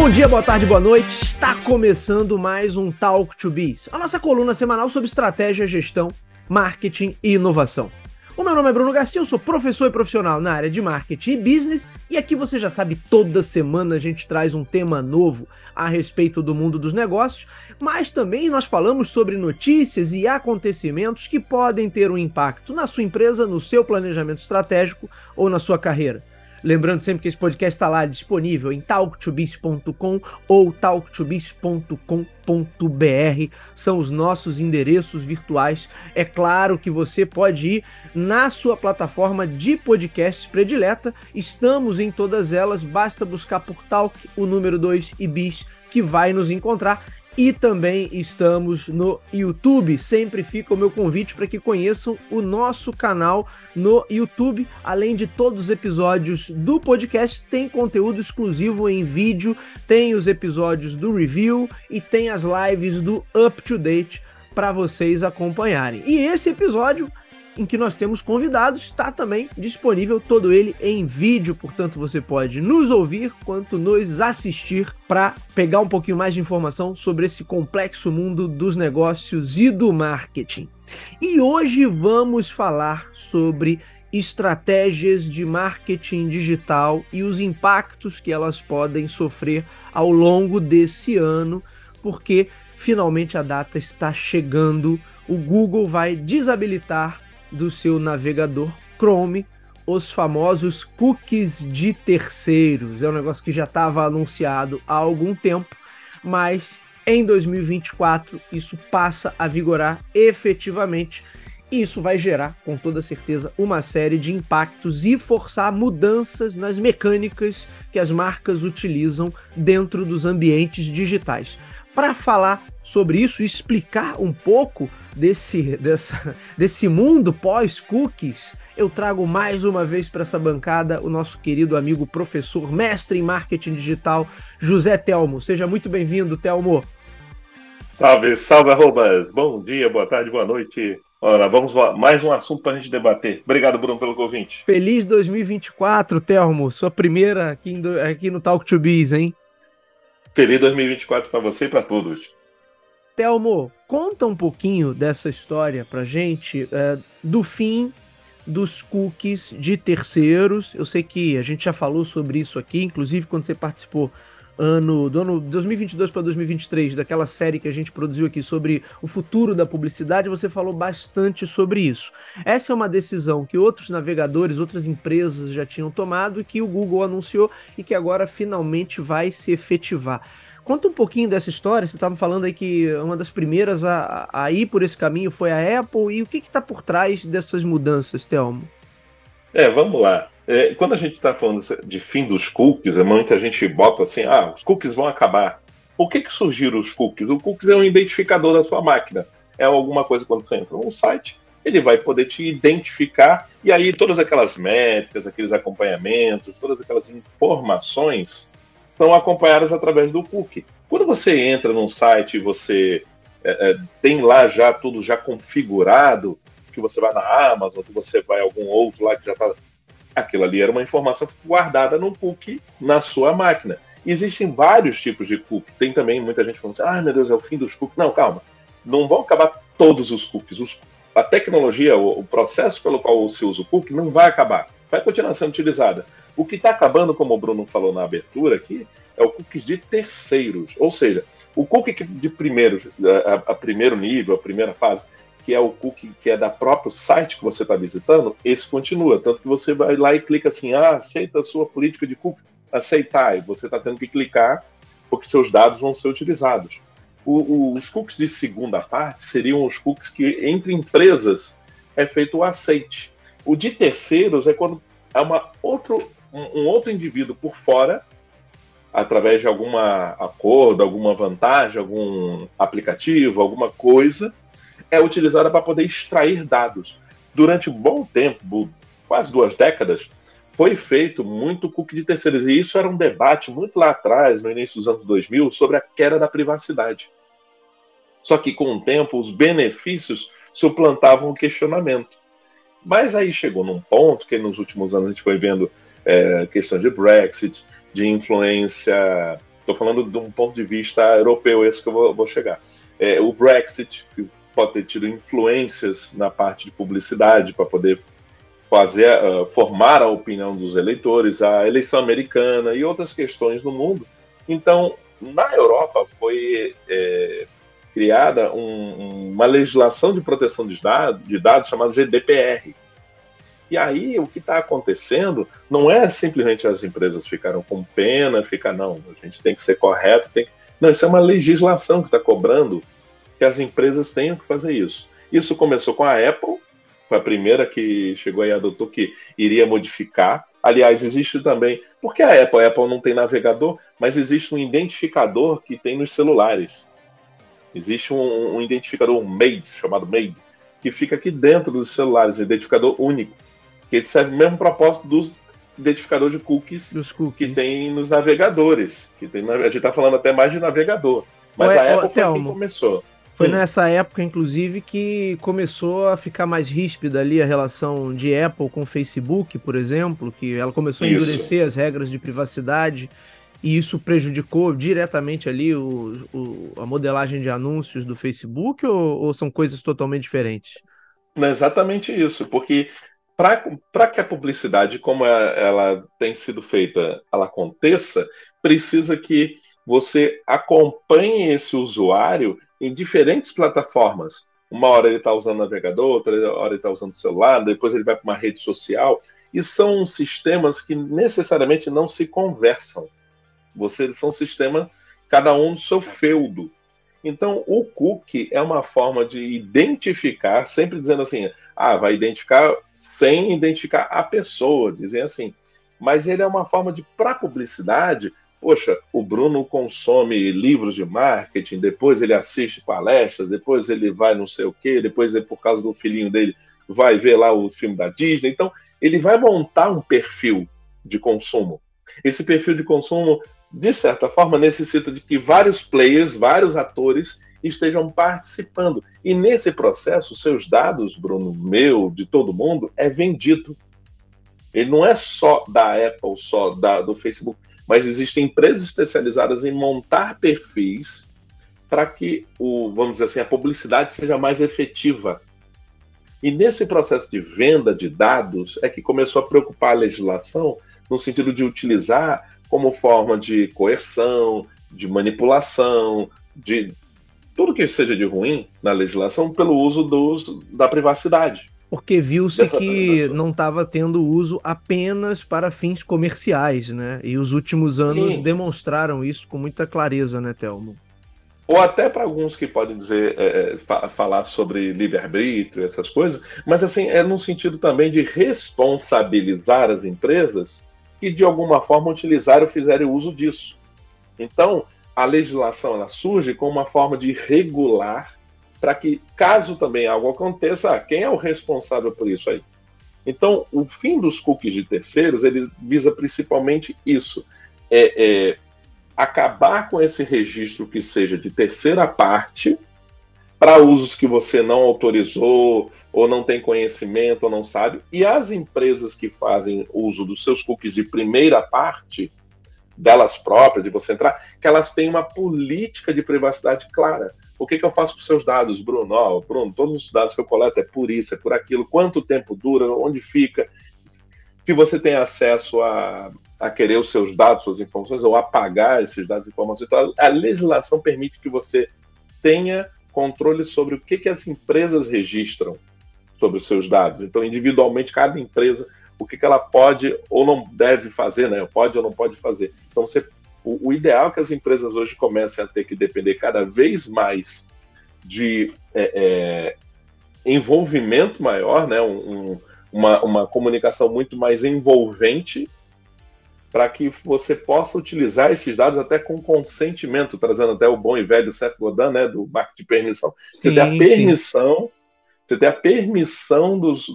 Bom dia, boa tarde, boa noite. Está começando mais um Talk to Biz, a nossa coluna semanal sobre estratégia, gestão, marketing e inovação. O meu nome é Bruno Garcia, eu sou professor e profissional na área de marketing e business, e aqui você já sabe, toda semana a gente traz um tema novo a respeito do mundo dos negócios, mas também nós falamos sobre notícias e acontecimentos que podem ter um impacto na sua empresa, no seu planejamento estratégico ou na sua carreira. Lembrando sempre que esse podcast está lá disponível em talktobiz.com ou talktobiz.com.br, são os nossos endereços virtuais. É claro que você pode ir na sua plataforma de podcasts predileta, estamos em todas elas, basta buscar por Talk, o número 2 e Biz, que vai nos encontrar. E também estamos no YouTube, sempre fica o meu convite para que conheçam o nosso canal no YouTube. Além de todos os episódios do podcast, tem conteúdo exclusivo em vídeo, tem os episódios do review e tem as lives do Up to Date para vocês acompanharem. E esse episódio em que nós temos convidados, está também disponível todo ele em vídeo, portanto você pode nos ouvir quanto nos assistir para pegar um pouquinho mais de informação sobre esse complexo mundo dos negócios e do marketing. E hoje vamos falar sobre estratégias de marketing digital e os impactos que elas podem sofrer ao longo desse ano, porque finalmente a data está chegando, o Google vai desabilitar do seu navegador Chrome os famosos cookies de terceiros. É um negócio que já estava anunciado há algum tempo, mas em 2024 isso passa a vigorar efetivamente, e isso vai gerar, com toda certeza, uma série de impactos e forçar mudanças nas mecânicas que as marcas utilizam dentro dos ambientes digitais. Para falar sobre isso e explicar um pouco desse mundo pós-cookies, eu trago mais uma vez para essa bancada o nosso querido amigo professor, mestre em marketing digital, José Telmo. Seja muito bem-vindo, Telmo. Salve, salve, arrobas. Bom dia, boa tarde, boa noite. Ora, vamos lá, mais um assunto para a gente debater. Obrigado, Bruno, pelo convite. Feliz 2024, Telmo. Sua primeira aqui no Talk to Biz, hein? Feliz 2024 para você e para todos. Telmo, conta um pouquinho dessa história pra gente, do fim dos cookies de terceiros. Eu sei que a gente já falou sobre isso aqui, inclusive quando você participou do ano 2022 para 2023, daquela série que a gente produziu aqui sobre o futuro da publicidade, você falou bastante sobre isso. Essa é uma decisão que outros navegadores, outras empresas já tinham tomado e que o Google anunciou e que agora finalmente vai se efetivar. Conta um pouquinho dessa história. Você estava falando aí que uma das primeiras a ir por esse caminho foi a Apple, e o que está por trás dessas mudanças, Telmo? Vamos lá. Quando a gente está falando de fim dos cookies, muita gente bota assim, os cookies vão acabar. Por que surgiram os cookies? O cookies é um identificador da sua máquina. É alguma coisa, quando você entra num site, ele vai poder te identificar, e aí todas aquelas métricas, aqueles acompanhamentos, todas aquelas informações são acompanhadas através do cookie. Quando você entra num site e você tem lá já tudo já configurado, que você vai na Amazon, que você vai a algum outro lá que já está... Aquilo ali era uma informação guardada num cookie na sua máquina. Existem vários tipos de cookie. Tem também muita gente falando assim, meu Deus, é o fim dos cookies. Não, calma. Não vão acabar todos os cookies. A tecnologia, o processo pelo qual se usa o cookie não vai acabar. Vai continuar sendo utilizada. O que está acabando, como o Bruno falou na abertura aqui, é o cookie de terceiros. Ou seja, o cookie de primeiro nível, a primeira fase, que é o cookie que é da próprio site que você está visitando, esse continua. Tanto que você vai lá e clica assim, aceita a sua política de cookie, aceitar, e você está tendo que clicar porque seus dados vão ser utilizados. Os cookies de segunda parte seriam os cookies que, entre empresas, é feito o aceite. O de terceiros é quando é um outro indivíduo por fora, através de algum acordo, alguma vantagem, algum aplicativo, alguma coisa, é utilizada para poder extrair dados. Durante um bom tempo, quase 2 décadas, foi feito muito cookie de terceiros. E isso era um debate muito lá atrás, no início dos anos 2000, sobre a queda da privacidade. Só que, com o tempo, os benefícios suplantavam o questionamento. Mas aí chegou num ponto que nos últimos anos a gente foi vendo questão de Brexit, de influência Estou falando de um ponto de vista europeu, esse que eu vou chegar. O Brexit, que pode ter tido influências na parte de publicidade para poder fazer, formar a opinião dos eleitores, a eleição americana e outras questões no mundo. Então, na Europa foi criada uma legislação de proteção de dados chamada GDPR. E aí, o que está acontecendo não é simplesmente as empresas ficaram com pena, não, a gente tem que ser correto. Não, isso é uma legislação que está cobrando que as empresas tenham que fazer isso. Isso começou com a Apple, foi a primeira que chegou aí e adotou que iria modificar. Aliás, existe também, porque a Apple não tem navegador, mas existe um identificador que tem nos celulares. Existe um identificador, um MAID, chamado MAID, que fica aqui dentro dos celulares, identificador único, que serve o mesmo propósito dos identificador de cookies, que tem nos navegadores. A gente está falando até mais de navegador. Mas a Apple foi quem começou. Foi nessa época, inclusive, que começou a ficar mais ríspida ali a relação de Apple com o Facebook, por exemplo, que ela começou a endurecer as regras de privacidade, e isso prejudicou diretamente ali a modelagem de anúncios do Facebook, ou são coisas totalmente diferentes? Não é exatamente isso, porque para que a publicidade, como ela tem sido feita, ela aconteça, precisa que você acompanhe esse usuário em diferentes plataformas. Uma hora ele está usando navegador, outra hora ele está usando celular, depois ele vai para uma rede social. E são sistemas que necessariamente não se conversam. São sistemas, cada um do seu feudo. Então, o cookie é uma forma de identificar, sempre dizendo assim, vai identificar sem identificar a pessoa, dizem assim. Mas ele é uma forma de, para publicidade, poxa, o Bruno consome livros de marketing, depois ele assiste palestras, depois ele vai não sei o quê, depois por causa do filhinho dele, vai ver lá o filme da Disney. Então, ele vai montar um perfil de consumo. Esse perfil de consumo, de certa forma, necessita de que vários players, vários atores estejam participando. E nesse processo, seus dados, Bruno, meu, de todo mundo, é vendido. Ele não é só da Apple, só do Facebook, mas existem empresas especializadas em montar perfis para que, vamos dizer assim, a publicidade seja mais efetiva. E nesse processo de venda de dados é que começou a preocupar a legislação no sentido de utilizar como forma de coerção, de manipulação, de tudo que seja de ruim na legislação pelo uso da privacidade. Porque viu-se que não estava tendo uso apenas para fins comerciais, né? E os últimos anos demonstraram isso com muita clareza, né, Telmo? Ou até para alguns que podem dizer, falar sobre livre-arbítrio, essas coisas, mas assim, é no sentido também de responsabilizar as empresas que de alguma forma utilizaram ou fizeram uso disso. Então, a legislação ela surge como uma forma de regular para que, caso também algo aconteça, quem é o responsável por isso aí? Então, o fim dos cookies de terceiros, ele visa principalmente isso, acabar com esse registro que seja de terceira parte para usos que você não autorizou, ou não tem conhecimento, ou não sabe, e as empresas que fazem uso dos seus cookies de primeira parte, delas próprias, de você entrar, que elas têm uma política de privacidade clara. O que eu faço com os seus dados, Bruno? Bruno, todos os dados que eu coleto é por isso, é por aquilo, quanto tempo dura, onde fica, se você tem acesso a querer os seus dados, suas informações, ou apagar esses dados e informações. Então, a legislação permite que você tenha controle sobre o que as empresas registram sobre os seus dados. Então, individualmente, cada empresa, o que ela pode ou não deve fazer, né? Pode ou não pode fazer. Então, o ideal é que as empresas hoje comecem a ter que depender cada vez mais de envolvimento maior, né? Uma comunicação muito mais envolvente, para que você possa utilizar esses dados até com consentimento, trazendo até o bom e velho Seth Godin, né, do marketing de permissão. Você tem a permissão, você tem a permissão dos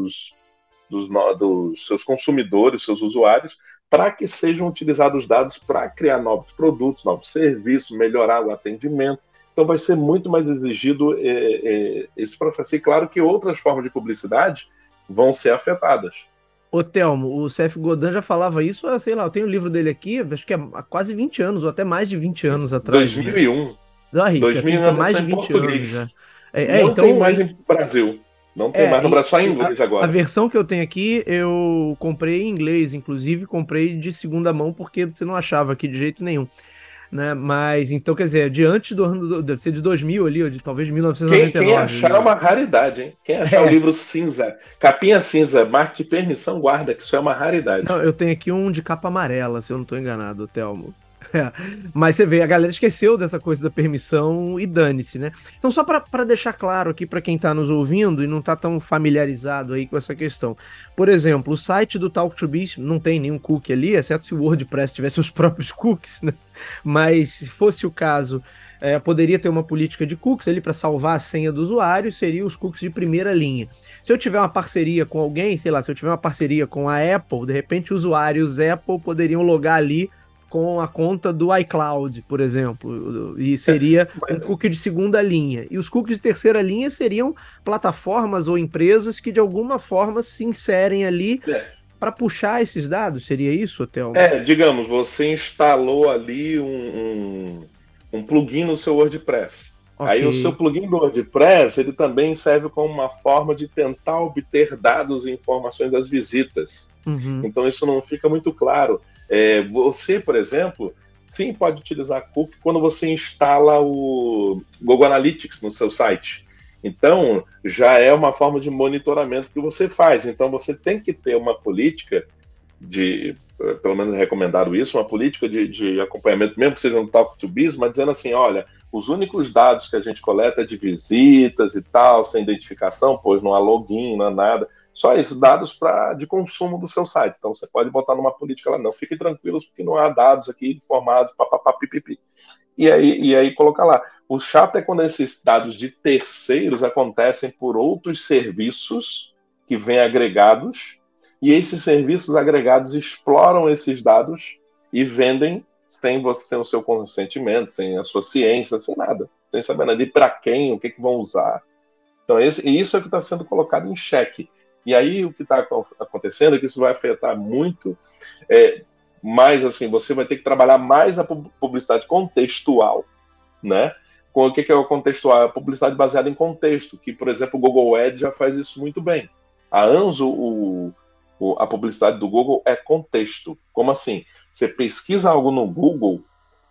seus consumidores, seus usuários, para que sejam utilizados os dados para criar novos produtos, novos serviços, melhorar o atendimento. Então vai ser muito mais exigido esse processo. E claro que outras formas de publicidade vão ser afetadas. Ô, Telmo, o C.F. Godin já falava isso, sei lá, eu tenho o livro dele aqui, acho que há quase 20 anos, ou até mais de 20 anos atrás, né? 2001. Aí, já tem 2001 é uma mais versão de em 20 anos já. português. Não tem Então, mais em Brasil. Não tem mais no Brasil, só em inglês a agora. versão que eu tenho aqui, eu comprei em inglês, inclusive comprei de segunda mão, porque você não achava aqui de jeito nenhum, né? Mas, então, quer dizer, de antes do ano, deve ser de 2000 ali, ou de talvez de Quem 1999 o achar é livro. uma raridade, hein? Quem achar o É, livro cinza, capinha cinza, marca de permissão, guarda, que isso é uma raridade. não, eu tenho aqui um de capa amarela, se eu não tô enganado, Telmo. É, mas você vê, a galera esqueceu dessa coisa da permissão e dane-se, né? Então, só para deixar claro aqui para quem tá nos ouvindo e não tá tão familiarizado aí com essa questão. Por exemplo, o site do Talk2Biz não tem nenhum cookie ali, exceto se o WordPress tivesse os próprios cookies, né? Mas se fosse o caso, poderia ter uma política de cookies ali para salvar a senha do usuário, seriam os cookies de primeira linha. Se eu tiver uma parceria com alguém, sei lá, se eu tiver uma parceria com a Apple, de repente usuários Apple poderiam logar ali com a conta do iCloud, por exemplo, e seria um cookie de segunda linha. E os cookies de terceira linha seriam plataformas ou empresas que de alguma forma se inserem ali É, para puxar esses dados. Seria isso, Thelma? digamos, você instalou ali um plugin no seu WordPress. Ok. Aí o seu plugin do WordPress, ele também serve como uma forma de tentar obter dados e informações das visitas. Uhum. Então isso não fica muito claro. Você, por exemplo, sim pode utilizar cookie quando você instala o Google Analytics no seu site. Então já é uma forma de monitoramento que você faz. Então você tem que ter uma política pelo menos recomendaram isso, uma política de acompanhamento, mesmo que seja no Talk2Biz, mas dizendo assim, olha, os únicos dados que a gente coleta é de visitas e tal, sem identificação, pois não há login, não há nada, só esses dados de consumo do seu site. Então você pode botar numa política lá, não, fiquem tranquilos, porque não há dados aqui informados, papapá, pipipi. E aí colocar lá. O chato é quando esses dados de terceiros acontecem por outros serviços que vêm agregados, e esses serviços agregados exploram esses dados e vendem sem o seu consentimento, sem a sua ciência, sem nada, sem saber nada. E para quem, o que vão usar. Então, isso é o que está sendo colocado em xeque. E aí, o que está acontecendo é que isso vai afetar muito. Mais assim, você vai ter que trabalhar mais a publicidade contextual, né? O que é o contextual? A publicidade baseada em contexto, que, por exemplo, o Google Ads já faz isso muito bem. Há anos, a publicidade do Google é contexto. Como assim? Você pesquisa algo no Google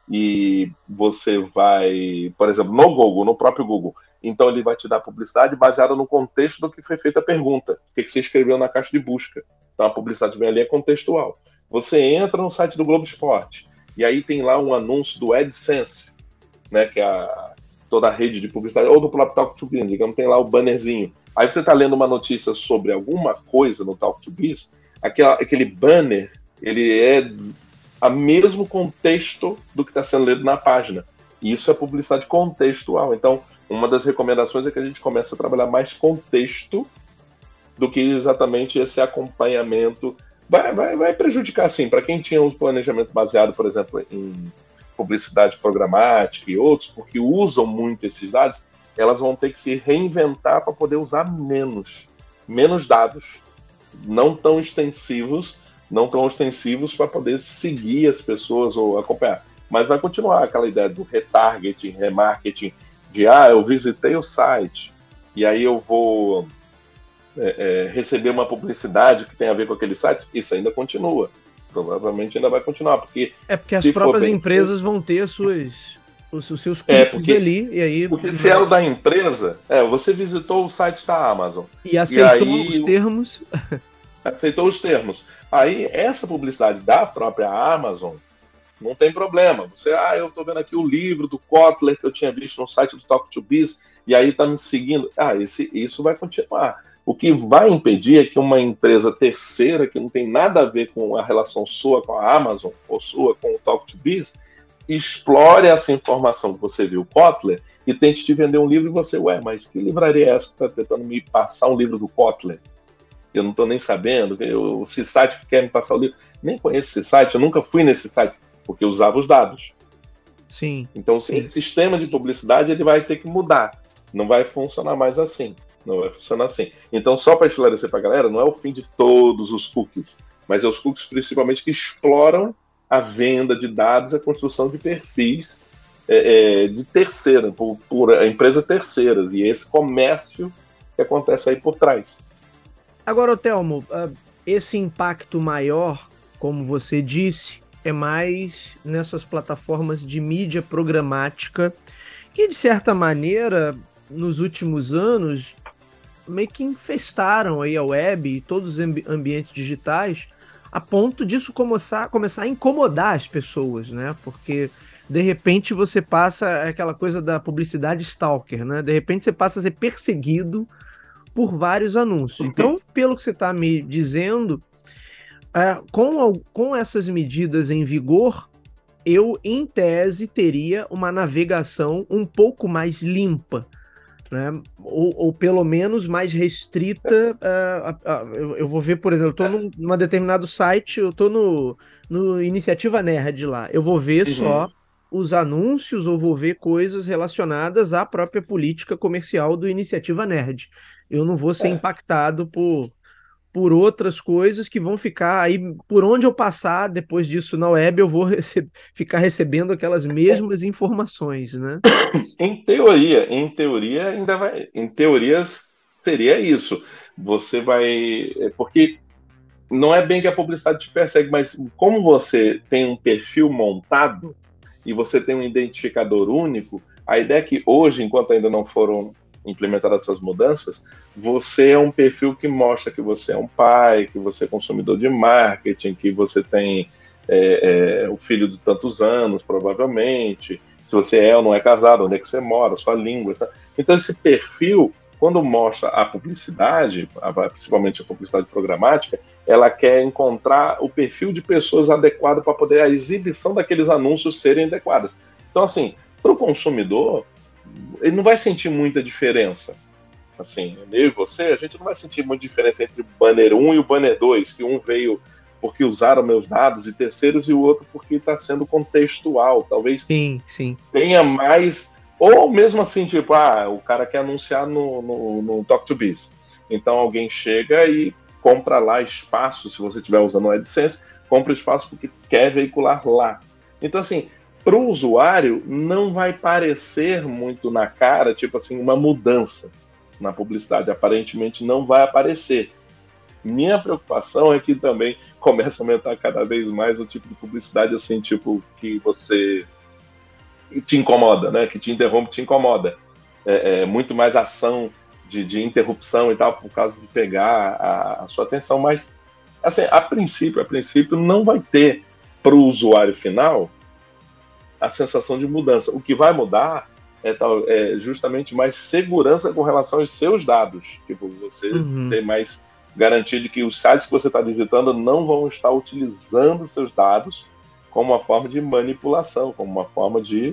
e você vai, por exemplo, no Google, no próprio Google, então ele vai te dar publicidade baseada no contexto do que foi feita a pergunta, o que você escreveu na caixa de busca. Então a publicidade vem ali, é contextual. Você entra no site do Globo Esporte e aí tem lá um anúncio do AdSense, né, que é toda a rede de publicidade, ou do próprio Talk2Biz, digamos, tem lá o bannerzinho. Aí você está lendo uma notícia sobre alguma coisa no Talk2Biz, aquele banner, ele é o mesmo contexto do que está sendo lido na página. E isso é publicidade contextual. Então, uma das recomendações é que a gente comece a trabalhar mais contexto do que exatamente esse acompanhamento. Vai prejudicar, sim, para quem tinha os planejamentos baseados, por exemplo, em publicidade programática e outros, porque usam muito esses dados, elas vão ter que se reinventar para poder usar menos dados, não tão ostensivos para poder seguir as pessoas ou acompanhar. Mas vai continuar aquela ideia do retargeting, remarketing, de eu visitei o site e aí eu vou receber uma publicidade que tem a ver com aquele site. Isso ainda continua. Provavelmente ainda vai continuar, porque as próprias empresas vão ter os seus cookies ali, e aí... Porque se é o da empresa, você visitou o site da Amazon. E aceitou os termos. Aceitou os termos. Aí, essa publicidade da própria Amazon não tem problema. Você, eu estou vendo aqui o livro do Kotler que eu tinha visto no site do Talk2Biz, e aí está me seguindo. Isso vai continuar. O que vai impedir é que uma empresa terceira, que não tem nada a ver com a relação sua com a Amazon, ou sua com o Talk2Biz, explore essa informação que você viu Kotler e tente te vender um livro e você, mas que livraria é essa que está tentando me passar um livro do Kotler? Eu não estou nem sabendo, esse site que quer me passar o livro, nem conheço esse site, eu nunca fui nesse site, porque eu usava os dados. Sim. Então, sim. O sistema de publicidade ele vai ter que mudar, não vai funcionar mais assim. Não vai funcionar assim. Então, só para esclarecer para a galera, não é o fim de todos os cookies, mas é os cookies principalmente que exploram a venda de dados, a construção de perfis de terceira, por empresas terceiras, e esse comércio que acontece aí por trás. Agora, Telmo, esse impacto maior, como você disse, é mais nessas plataformas de mídia programática, que de certa maneira, nos últimos anos, meio que infestaram aí a web e todos os ambientes digitais, a ponto disso começar a incomodar as pessoas, né? Porque de repente você passa aquela coisa da publicidade stalker, né? De repente você passa a ser perseguido por vários anúncios. Então, pelo que você está me dizendo, com essas medidas em vigor, eu, em tese, teria uma navegação um pouco mais limpa, né? Ou pelo menos mais restrita. Eu vou ver, por exemplo, eu estou num determinado site, eu estou no Iniciativa Nerd lá, eu vou ver só os anúncios ou vou ver coisas relacionadas à própria política comercial do Iniciativa Nerd. Eu não vou ser impactado por outras coisas que vão ficar aí, por onde eu passar depois disso na web, eu vou ficar recebendo aquelas mesmas informações, né? Em teoria ainda vai, em teoria seria isso. Você vai, porque não é bem que a publicidade te persegue, mas como você tem um perfil montado e você tem um identificador único, a ideia é que hoje, enquanto ainda não foram implementadas essas mudanças, você é um perfil que mostra que você é um pai, que você é consumidor de marketing, que você tem o filho de tantos anos, provavelmente, se você é ou não é casado, onde é que você mora, sua língua. Sabe? Então, esse perfil, quando mostra a publicidade, principalmente a publicidade programática, ela quer encontrar o perfil de pessoas adequado para poder a exibição daqueles anúncios serem adequadas. Então, assim, para o consumidor, ele não vai sentir muita diferença. Assim, eu e você, a gente não vai sentir muita diferença entre o banner 1 e o banner 2, que um veio porque usaram meus dados de terceiros e o outro porque está sendo contextual. Talvez sim. tenha mais... Ou mesmo assim, tipo, o cara quer anunciar no Talk2Biz. Então alguém chega e compra lá espaço, se você estiver usando o AdSense, compra espaço porque quer veicular lá. Então, assim, para o usuário não vai parecer muito na cara, tipo assim, uma mudança na publicidade. Aparentemente não vai aparecer. Minha preocupação é que também começa a aumentar cada vez mais o tipo de publicidade, assim, tipo, que você te incomoda, né? Que te interrompe, te incomoda. Muito mais ação de interrupção e tal, por causa de pegar a sua atenção. Mas, assim, a princípio não vai ter para o usuário final a sensação de mudança. O que vai mudar é justamente mais segurança com relação aos seus dados. Tipo, você tem mais garantia de que os sites que você está visitando não vão estar utilizando seus dados como uma forma de manipulação, como uma forma de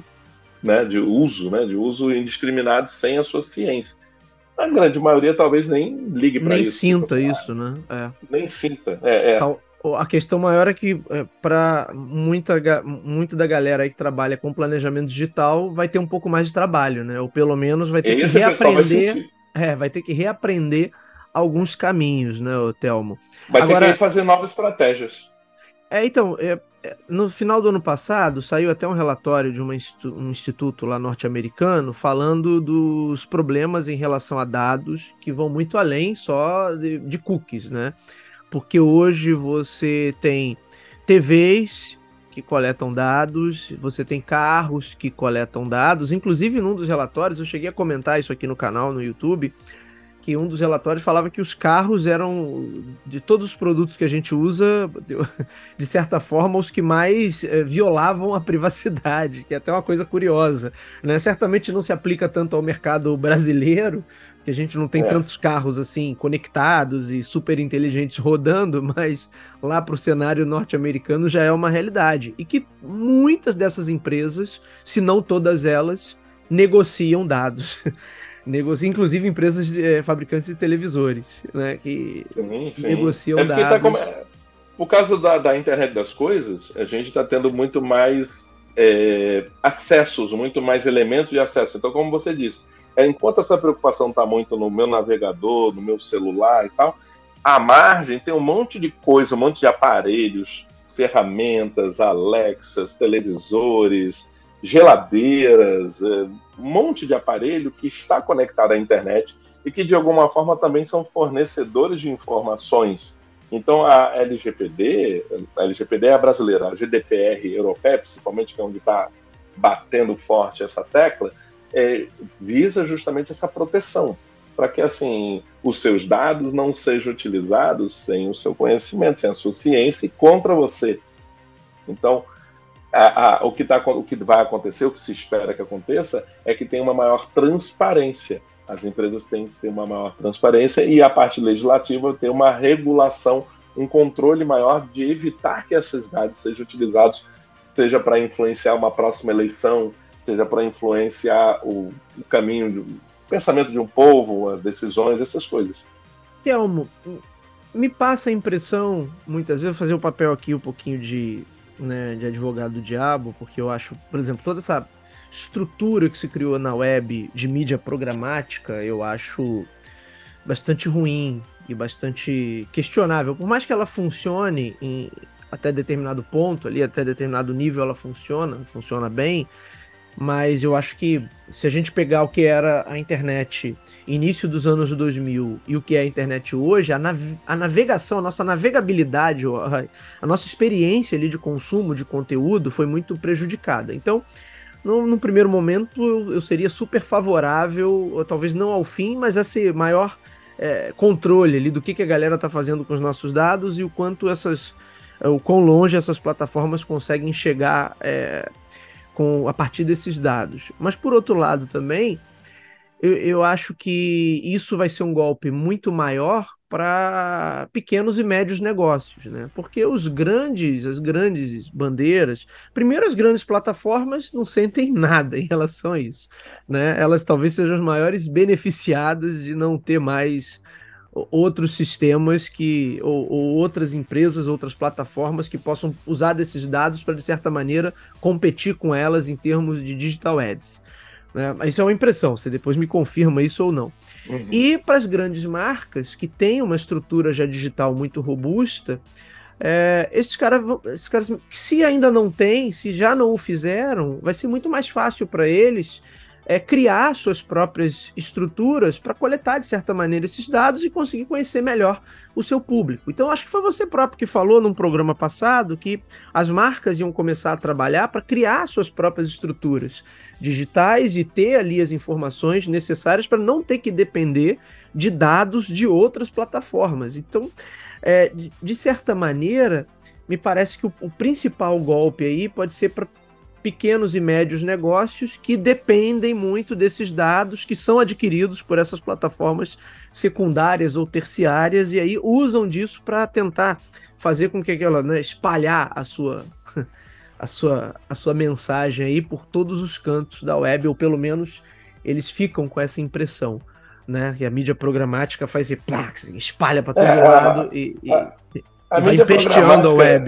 uso indiscriminado sem a sua ciência. A grande maioria talvez nem ligue para isso. Nem sinta isso, né? Nem sinta. A questão maior é que para muita da galera aí que trabalha com planejamento digital vai ter um pouco mais de trabalho, né? Ou pelo menos vai ter que reaprender. Vai ter que reaprender alguns caminhos, né, Telmo? Vai ter que fazer novas estratégias. Então, no final do ano passado, saiu até um relatório de um instituto lá norte-americano falando dos problemas em relação a dados que vão muito além só de cookies, né? Porque hoje você tem TVs que coletam dados, você tem carros que coletam dados, inclusive num dos relatórios, eu cheguei a comentar isso aqui no canal, no YouTube, que um dos relatórios falava que os carros eram, de todos os produtos que a gente usa, de certa forma, os que mais violavam a privacidade, que é até uma coisa curiosa, né? Certamente não se aplica tanto ao mercado brasileiro, que a gente não tem tantos carros assim conectados e super inteligentes rodando, mas lá para o cenário norte-americano já é uma realidade. E que muitas dessas empresas, se não todas elas, negociam dados. Inclusive empresas fabricantes de televisores, né, que negociam dados. Por causa da internet das coisas, a gente está tendo muito mais acessos, muito mais elementos de acesso. Então, como você disse, enquanto essa preocupação está muito no meu navegador, no meu celular e tal, à margem tem um monte de coisa, um monte de aparelhos, ferramentas, Alexas, televisores, geladeiras, um monte de aparelho que está conectado à internet e que, de alguma forma, também são fornecedores de informações. Então, a LGPD é a brasileira, a GDPR europeia, principalmente, que é onde está batendo forte essa tecla, visa justamente essa proteção, para que, assim, os seus dados não sejam utilizados sem o seu conhecimento, sem a sua ciência e contra você. Então, o que vai acontecer, o que se espera que aconteça, é que tenha uma maior transparência. As empresas têm que ter uma maior transparência e a parte legislativa ter uma regulação, um controle maior de evitar que esses dados sejam utilizados, seja para influenciar uma próxima eleição, seja para influenciar o caminho, o pensamento de um povo, as decisões, essas coisas. Telmo, me passa a impressão, muitas vezes, fazer o papel aqui um pouquinho de advogado do diabo, porque eu acho, por exemplo, toda essa estrutura que se criou na web de mídia programática, eu acho bastante ruim e bastante questionável. Por mais que ela funcione até determinado ponto, ali, até determinado nível ela funciona bem, mas eu acho que se a gente pegar o que era a internet início dos anos 2000 e o que é a internet hoje, a navegação, a nossa navegabilidade, a nossa experiência ali de consumo de conteúdo foi muito prejudicada. Então, no primeiro momento, eu seria super favorável, talvez não ao fim, mas a esse maior controle ali do que a galera está fazendo com os nossos dados e o quão longe essas plataformas conseguem chegar a partir desses dados. Mas, por outro lado, também, eu acho que isso vai ser um golpe muito maior para pequenos e médios negócios, né? Porque as grandes bandeiras, primeiro, as grandes plataformas não sentem nada em relação a isso, né? Elas talvez sejam as maiores beneficiadas de não ter mais outros sistemas ou outras empresas, outras plataformas que possam usar desses dados para, de certa maneira, competir com elas em termos de digital ads. Isso é uma impressão, você depois me confirma isso ou não. Uhum. E para as grandes marcas, que têm uma estrutura já digital muito robusta, esses caras, se ainda não têm, se já não o fizeram, vai ser muito mais fácil para eles criar suas próprias estruturas para coletar, de certa maneira, esses dados e conseguir conhecer melhor o seu público. Então, acho que foi você próprio que falou num programa passado que as marcas iam começar a trabalhar para criar suas próprias estruturas digitais e ter ali as informações necessárias para não ter que depender de dados de outras plataformas. Então, de certa maneira, me parece que o principal golpe aí pode ser para pequenos e médios negócios que dependem muito desses dados que são adquiridos por essas plataformas secundárias ou terciárias e aí usam disso para tentar fazer com que ela espalhar a sua mensagem aí por todos os cantos da web, ou pelo menos eles ficam com essa impressão, né? Que a mídia programática faz espalha para todo lado e vai empesteando a web.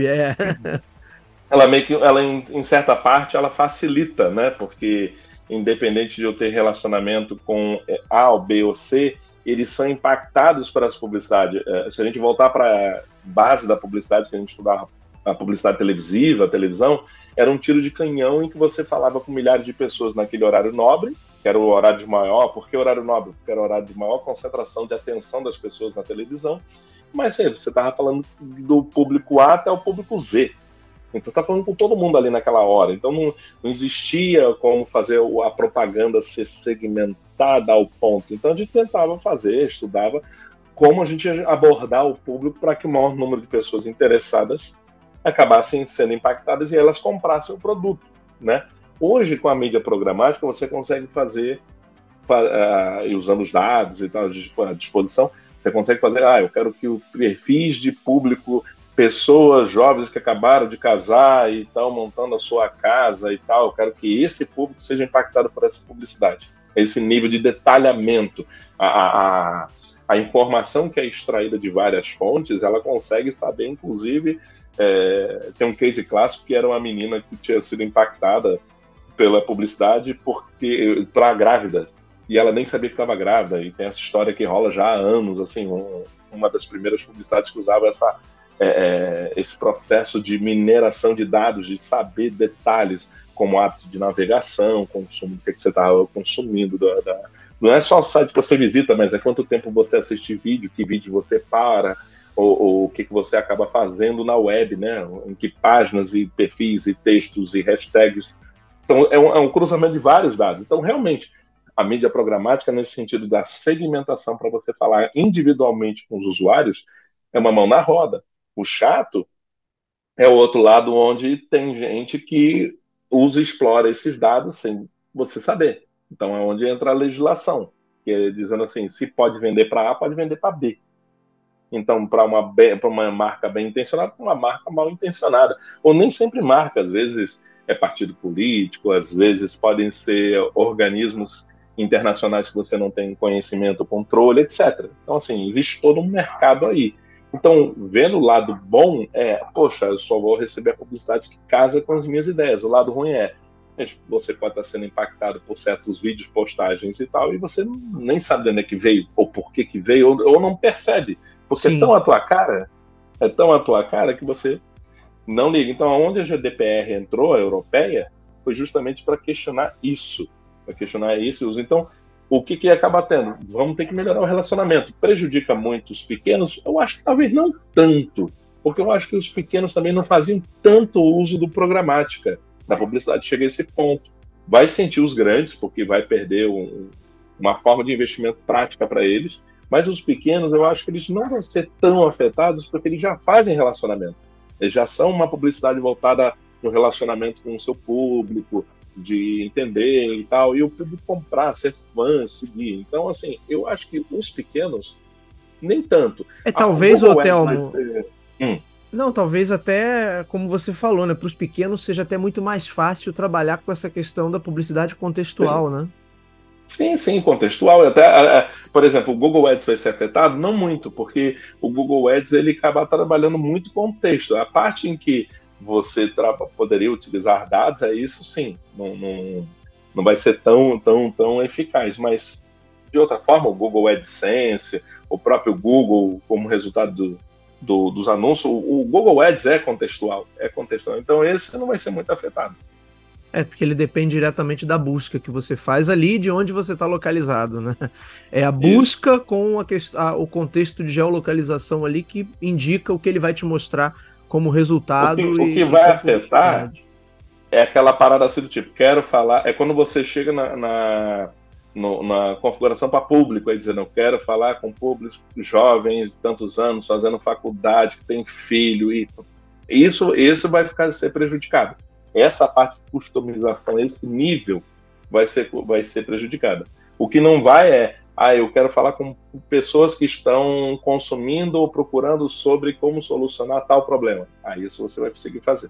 Ela em certa parte, ela facilita, né? Porque independente de eu ter relacionamento com A ou B ou C, eles são impactados para as publicidades. Se a gente voltar para a base da publicidade, que a gente estudava, a publicidade televisiva, a televisão, era um tiro de canhão em que você falava com milhares de pessoas naquele horário nobre, que era o horário de maior. Por que horário nobre? Porque era o horário de maior concentração de atenção das pessoas na televisão. Mas você estava falando do público A até o público Z. Então você está falando com todo mundo ali naquela hora. Então não existia como fazer a propaganda ser segmentada ao ponto. Então a gente tentava fazer, estudava como a gente ia abordar o público para que o maior número de pessoas interessadas acabassem sendo impactadas e elas comprassem o produto, né? Hoje, com a mídia programática, você consegue fazer, usando os dados e tal à disposição, você consegue fazer, eu quero que o perfis de público, pessoas jovens que acabaram de casar e estão montando a sua casa e tal, eu quero que esse público seja impactado por essa publicidade. Esse nível de detalhamento. a informação que é extraída de várias fontes, ela consegue saber, inclusive, tem um case clássico que era uma menina que tinha sido impactada pela publicidade porque para grávida, e ela nem sabia que estava grávida, e tem essa história que rola já há anos, assim, uma das primeiras publicidades que usava esse processo de mineração de dados, de saber detalhes, como hábito de navegação, consumo, o que você estava consumindo, não é só o site que você visita, mas é quanto tempo você assiste vídeo, que vídeo você para, ou o que você acaba fazendo na web, né? Em que páginas e perfis e textos e hashtags. Então, é um cruzamento de vários dados. Então, realmente, a mídia programática, nesse sentido da segmentação para você falar individualmente com os usuários, é uma mão na roda. O chato é o outro lado, onde tem gente que usa e explora esses dados sem você saber. Então é onde entra a legislação, que é dizendo assim, se pode vender para A, pode vender para B. Então, para uma marca bem intencionada, para uma marca mal intencionada. Ou nem sempre marca, às vezes é partido político, às vezes podem ser organismos internacionais que você não tem conhecimento, controle, etc. Então, assim, existe todo um mercado aí. Então, vendo o lado bom, poxa, eu só vou receber a publicidade que casa com as minhas ideias. O lado ruim você pode estar sendo impactado por certos vídeos, postagens e tal, e você nem sabe de onde é que veio, ou por que veio, ou não percebe. Porque Sim. é tão a tua cara que você não liga. Então, onde a GDPR entrou, a europeia, foi justamente para questionar isso. Então, o que acaba tendo? Vamos ter que melhorar o relacionamento. Prejudica muito os pequenos? Eu acho que talvez não tanto, porque eu acho que os pequenos também não faziam tanto uso do programática. Da publicidade chega a esse ponto. Vai sentir os grandes, porque vai perder uma forma de investimento prática para eles, mas os pequenos, eu acho que eles não vão ser tão afetados, porque eles já fazem relacionamento. Eles já são uma publicidade voltada no relacionamento com o seu público, de entender e tal, e o público comprar, ser fã, seguir. Então, assim, eu acho que os pequenos, nem tanto. Talvez, ô Thelmo... ser... Não, talvez até, como você falou, né? Para os pequenos seja até muito mais fácil trabalhar com essa questão da publicidade contextual, né? Sim, contextual. Até, por exemplo, o Google Ads vai ser afetado? Não muito, porque o Google Ads ele acaba trabalhando muito contexto. A parte em que você poderia utilizar dados, isso sim, não vai ser tão eficaz. Mas, de outra forma, o Google AdSense, o próprio Google, como resultado dos anúncios, o Google Ads é contextual. Então, esse não vai ser muito afetado. Porque ele depende diretamente da busca que você faz ali de onde você está localizado, né? É a busca Isso. Com o contexto de geolocalização ali que indica o que ele vai te mostrar como resultado. O que vai afetar é aquela parada assim do tipo, quero falar, é quando você chega na configuração para público, aí dizendo, eu quero falar com públicos jovens de tantos anos, fazendo faculdade, que tem filho, e isso vai ser prejudicado. Essa parte de customização, esse nível vai ser prejudicada. O que não vai eu quero falar com pessoas que estão consumindo ou procurando sobre como solucionar tal problema. Isso você vai conseguir fazer.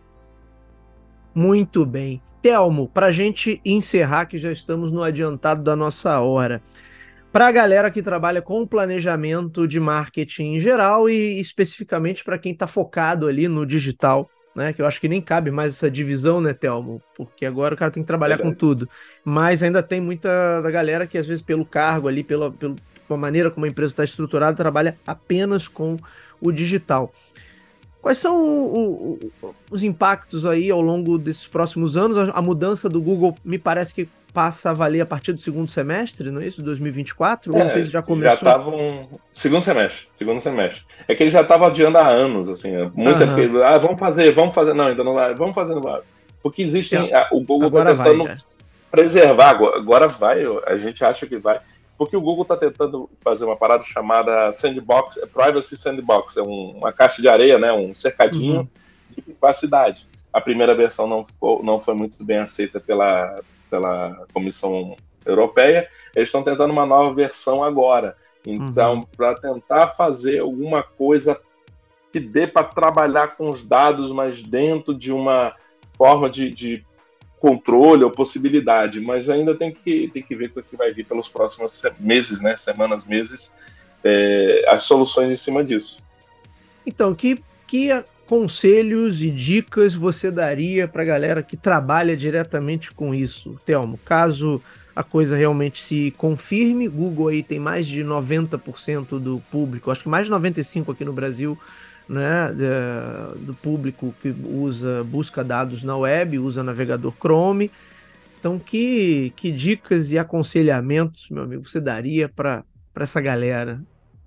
Muito bem. Thelmo, para a gente encerrar, que já estamos no adiantado da nossa hora, para a galera que trabalha com planejamento de marketing em geral e especificamente para quem está focado ali no digital, né, que eu acho que nem cabe mais essa divisão, né, Thelmo? Porque agora o cara tem que trabalhar com tudo. Mas ainda tem muita da galera que, às vezes, pelo cargo ali, pela maneira como a empresa está estruturada, trabalha apenas com o digital. Quais são os impactos aí ao longo desses próximos anos? A mudança do Google me parece que passa a valer a partir do segundo semestre, não é isso? 2024? Ou não sei se já começou? Já estavam... Segundo semestre. É que ele já estava adiando há anos, assim. Muita gente... vamos fazer. Não, ainda não vai. Vamos fazer no lado. Porque existem... o Google está tentando preservar. Agora vai, a gente acha que vai. Porque o Google está tentando fazer uma parada chamada Sandbox, Privacy Sandbox. É uma caixa de areia, né? Um cercadinho de privacidade. A primeira versão não foi muito bem aceita pela Comissão Europeia. Eles estão tentando uma nova versão agora. Então, para tentar fazer alguma coisa que dê para trabalhar com os dados, mas dentro de uma forma de controle ou possibilidade. Mas ainda tem que ver o que vai vir pelos próximos meses, né? Semanas, meses. as soluções em cima disso. Então, que conselhos e dicas você daria para a galera que trabalha diretamente com isso, Telmo? Caso a coisa realmente se confirme, Google aí tem mais de 90% do público, acho que mais de 95% aqui no Brasil, né, do público que busca dados na web, usa navegador Chrome. Então, que dicas e aconselhamentos, meu amigo, você daria para essa galera?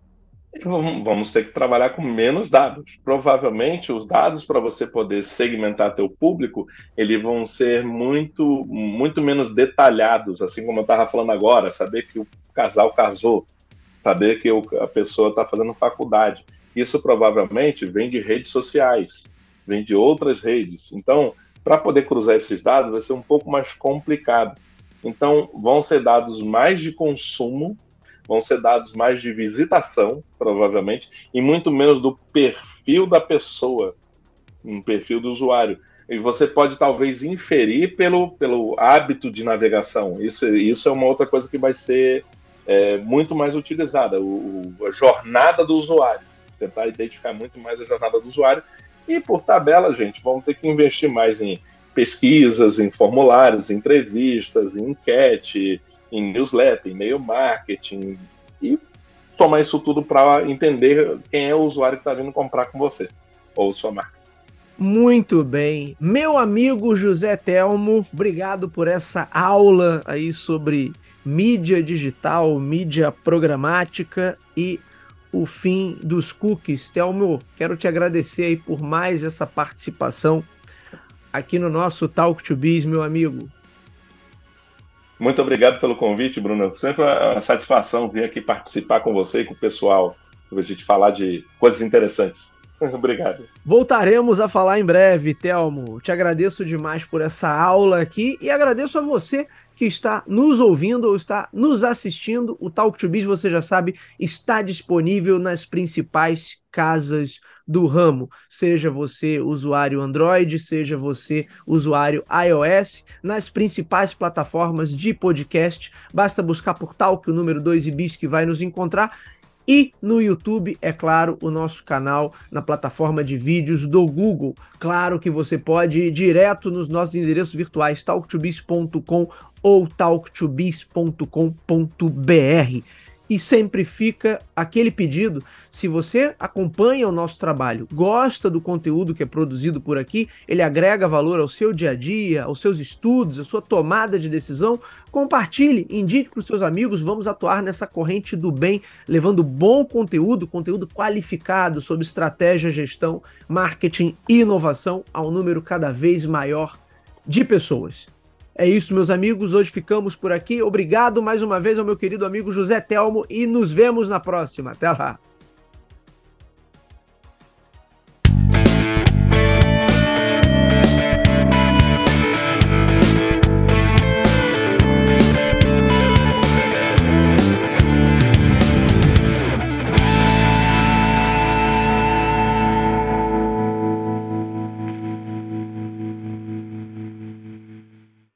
Vamos ter que trabalhar com menos dados. Provavelmente, os dados para você poder segmentar teu público, eles vão ser muito, muito menos detalhados, assim como eu estava falando agora, saber que o casal casou, saber que a pessoa está fazendo faculdade. Isso provavelmente vem de redes sociais, vem de outras redes. Então, para poder cruzar esses dados, vai ser um pouco mais complicado. Então, vão ser dados mais de consumo, vão ser dados mais de visitação, provavelmente, e muito menos do perfil da pessoa, um perfil do usuário. E você pode talvez inferir pelo hábito de navegação. Isso é uma outra coisa que vai ser muito mais utilizada, a jornada do usuário. Tentar identificar muito mais a jornada do usuário. E por tabela, gente, vamos ter que investir mais em pesquisas, em formulários, em entrevistas, em enquete, em newsletter, e-mail marketing, e tomar isso tudo para entender quem é o usuário que está vindo comprar com você, ou sua marca. Muito bem. Meu amigo José Telmo, obrigado por essa aula aí sobre mídia digital, mídia programática e o fim dos cookies. Telmo, quero te agradecer aí por mais essa participação aqui no nosso Talk to Biz, meu amigo. Muito obrigado pelo convite, Bruno. Sempre uma satisfação vir aqui participar com você e com o pessoal, para a gente falar de coisas interessantes. Obrigado. Voltaremos a falar em breve, Telmo. Te agradeço demais por essa aula aqui e agradeço a você que está nos ouvindo ou está nos assistindo. O Talk to Biz, você já sabe, está disponível nas principais casas do ramo. Seja você usuário Android, seja você usuário iOS, nas principais plataformas de podcast. Basta buscar por Talk, o número 2 e Biz, que vai nos encontrar. E no YouTube, é claro, o nosso canal na plataforma de vídeos do Google. Claro que você pode ir direto nos nossos endereços virtuais, talktobiz.com ou talktobiz.com.br. E sempre fica aquele pedido, se você acompanha o nosso trabalho, gosta do conteúdo que é produzido por aqui, ele agrega valor ao seu dia a dia, aos seus estudos, à sua tomada de decisão, compartilhe, indique para os seus amigos, vamos atuar nessa corrente do bem, levando bom conteúdo qualificado sobre estratégia, gestão, marketing e inovação a um número cada vez maior de pessoas. É isso, meus amigos, hoje ficamos por aqui. Obrigado mais uma vez ao meu querido amigo José Telmo e nos vemos na próxima. Até lá!